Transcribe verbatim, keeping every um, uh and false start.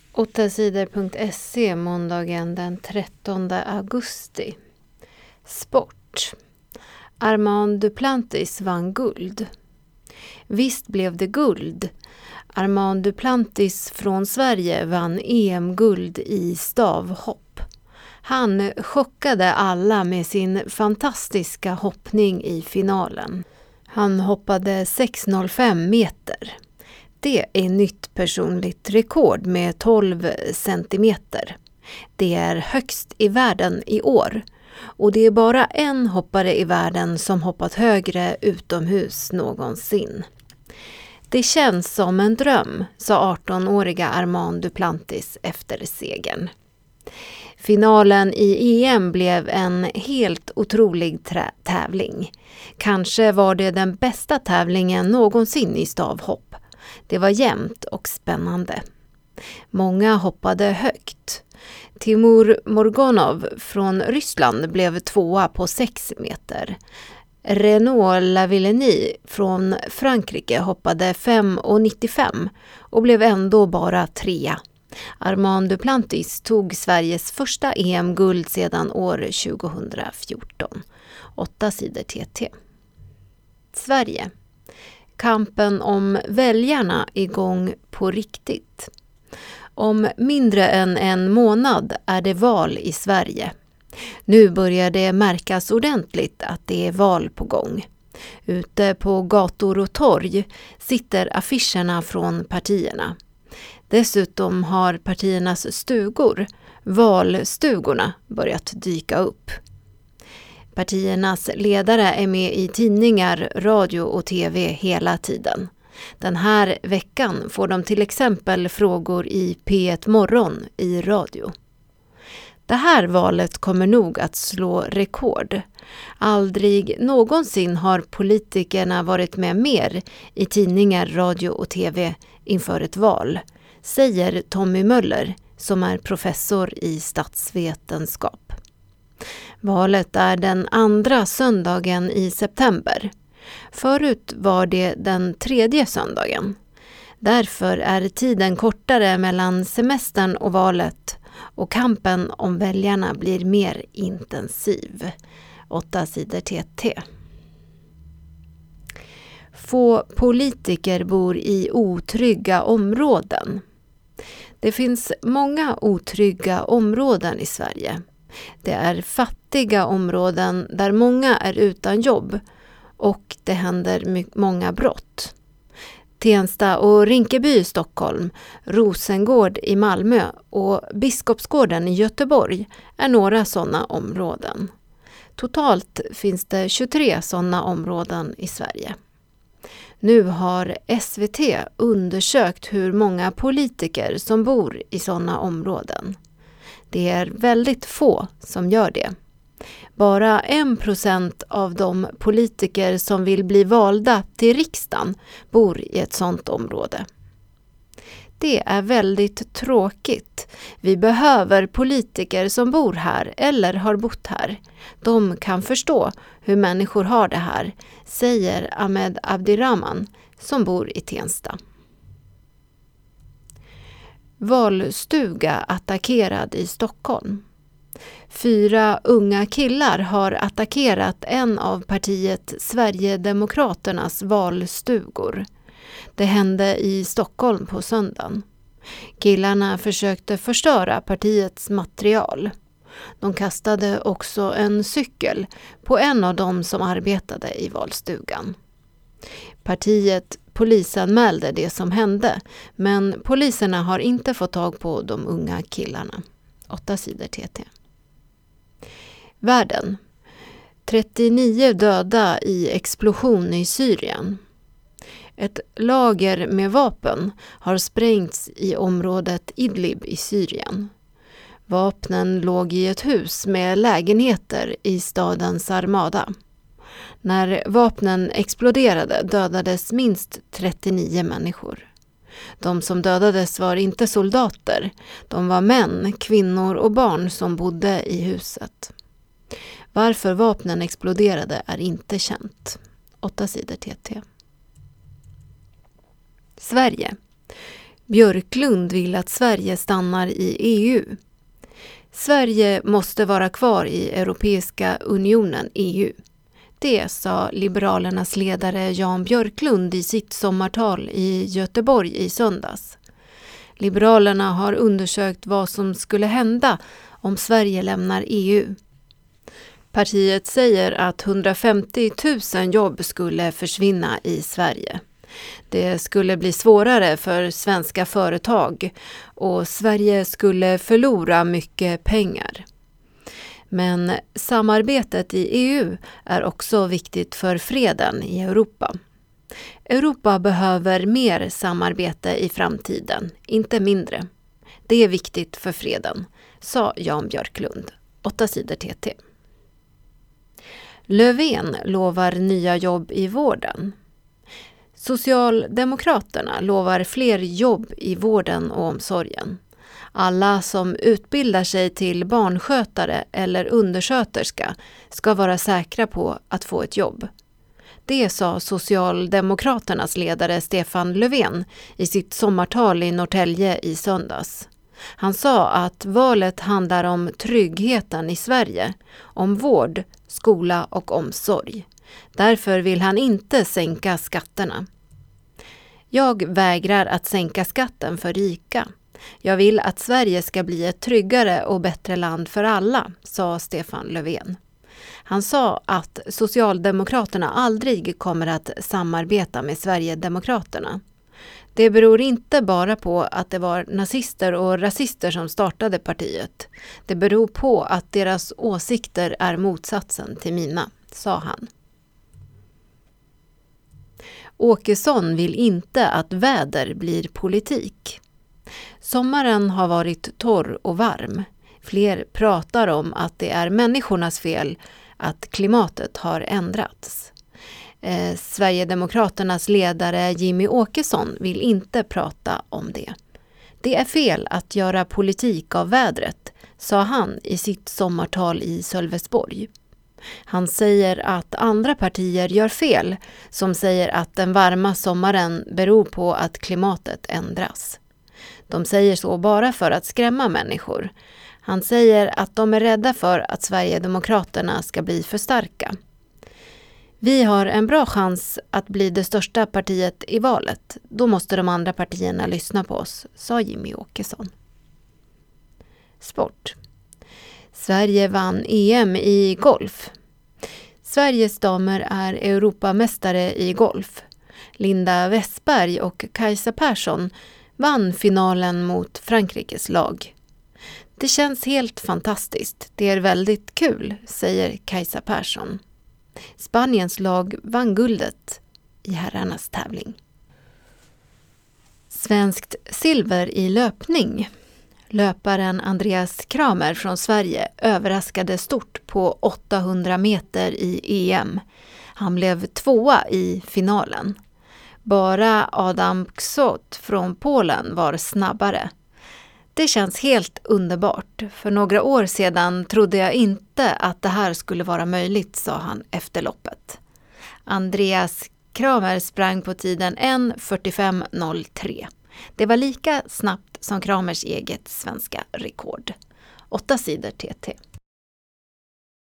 åtta sidor punkt se måndagen den trettonde augusti. Sport. Armand Duplantis vann guld. Visst blev det guld. Armand Duplantis från Sverige vann E M-guld i stavhopp. Han chockade alla med sin fantastiska hoppning i finalen. Han hoppade sex komma noll fem meter. Det är nytt personligt rekord med tolv centimeter. Det är högst i världen i år. Och det är bara en hoppare i världen som hoppat högre utomhus någonsin. Det känns som en dröm, sa arton-åriga Armand Duplantis efter segern. Finalen i E M blev en helt otrolig trä- tävling. Kanske var det den bästa tävlingen någonsin i stavhopp. Det var jämnt och spännande. Många hoppade högt. Timur Morgonov från Ryssland blev tvåa på sex meter. Renaud Lavillenie från Frankrike hoppade fem komma nittiofem och blev ändå bara trea. Armand Duplantis tog Sveriges första E M-guld sedan år tjugohundrafjorton. åtta sidor T T. Sverige. Kampen om väljarna igång på riktigt. Om mindre än en månad är det val i Sverige. Nu börjar det märkas ordentligt att det är val på gång. Ute på gator och torg sitter affischerna från partierna. Dessutom har partiernas stugor, valstugorna, börjat dyka upp. Partiernas ledare är med i tidningar, radio och tv hela tiden. Den här veckan får de till exempel frågor i P ett Morgon i radio. Det här valet kommer nog att slå rekord. Aldrig någonsin har politikerna varit med mer i tidningar, radio och tv inför ett val, säger Tommy Möller som är professor i statsvetenskap. Valet är den andra söndagen i september. Förut var det den tredje söndagen. Därför är tiden kortare mellan semestern och valet och kampen om väljarna blir mer intensiv. åtta sidor T T. Få politiker bor i otrygga områden. Det finns många otrygga områden i Sverige. Det är fattiga områden där många är utan jobb och det händer my- många brott. Tensta och Rinkeby i Stockholm, Rosengård i Malmö och Biskopsgården i Göteborg är några sådana områden. Totalt finns det tjugotre sådana områden i Sverige. Nu har S V T undersökt hur många politiker som bor i sådana områden. Det är väldigt få som gör det. Bara en procent av de politiker som vill bli valda till riksdagen bor i ett sådant område. Det är väldigt tråkigt. Vi behöver politiker som bor här eller har bott här. De kan förstå hur människor har det här, säger Ahmed Abdirahman som bor i Tensta. Valstuga attackerad i Stockholm. Fyra unga killar har attackerat en av partiet Sverigedemokraternas valstugor. Det hände i Stockholm på söndagen. Killarna försökte förstöra partiets material. De kastade också en cykel på en av dem som arbetade i valstugan. Partiet polisanmälde det som hände, men poliserna har inte fått tag på de unga killarna. åtta sidor T T. Världen. trettionio döda i explosion i Syrien. Ett lager med vapen har sprängts i området Idlib i Syrien. Vapnen låg i ett hus med lägenheter i staden Sarmada. När vapnen exploderade dödades minst trettionio människor. De som dödades var inte soldater. De var män, kvinnor och barn som bodde i huset. Varför vapnen exploderade är inte känt. åtta sidor T T. Sverige. Björklund vill att Sverige stannar i E U. Sverige måste vara kvar i Europeiska unionen, E U. Det sa Liberalernas ledare Jan Björklund i sitt sommartal i Göteborg i söndags. Liberalerna har undersökt vad som skulle hända om Sverige lämnar E U. Partiet säger att hundrafemtio tusen jobb skulle försvinna i Sverige. Det skulle bli svårare för svenska företag och Sverige skulle förlora mycket pengar. Men samarbetet i E U är också viktigt för freden i Europa. Europa behöver mer samarbete i framtiden, inte mindre. Det är viktigt för freden, sa Jan Björklund. Åtta sidor T T. Löfven lovar nya jobb i vården. Socialdemokraterna lovar fler jobb i vården och omsorgen. Alla som utbildar sig till barnskötare eller undersköterska ska vara säkra på att få ett jobb. Det sa Socialdemokraternas ledare Stefan Löfven i sitt sommartal i Norrtälje i söndags. Han sa att valet handlar om tryggheten i Sverige, om vård, skola och omsorg. Därför vill han inte sänka skatterna. Jag vägrar att sänka skatten för rika. Jag vill att Sverige ska bli ett tryggare och bättre land för alla, sa Stefan Löfven. Han sa att Socialdemokraterna aldrig kommer att samarbeta med Sverigedemokraterna. Det beror inte bara på att det var nazister och rasister som startade partiet. Det beror på att deras åsikter är motsatsen till mina, sa han. Åkesson vill inte att väder blir politik. Sommaren har varit torr och varm. Fler pratar om att det är människornas fel att klimatet har ändrats. Eh, Sverigedemokraternas ledare Jimmy Åkesson vill inte prata om det. Det är fel att göra politik av vädret, sa han i sitt sommartal i Sölvesborg. Han säger att andra partier gör fel som säger att den varma sommaren beror på att klimatet ändras. De säger så bara för att skrämma människor. Han säger att de är rädda för att Sverigedemokraterna ska bli för starka. Vi har en bra chans att bli det största partiet i valet. Då måste de andra partierna lyssna på oss, sa Jimmy Åkesson. Sport. Sverige vann E M i golf. Sveriges damer är Europamästare i golf. Linda Westberg och Kajsa Persson vann finalen mot Frankrikes lag. Det känns helt fantastiskt. Det är väldigt kul, säger Kajsa Persson. Spaniens lag vann guldet i herrarnas tävling. Svenskt silver i löpning. Löparen Andreas Kramer från Sverige överraskade stort på åttahundra meter i E M. Han blev tvåa i finalen. Bara Adam Ksot från Polen var snabbare. Det känns helt underbart. För några år sedan trodde jag inte att det här skulle vara möjligt, sa han efter loppet. Andreas Kramer sprang på tiden en fyrtiofem noll tre. Det var lika snabbt som Kramers eget svenska rekord. Åtta sidor T T.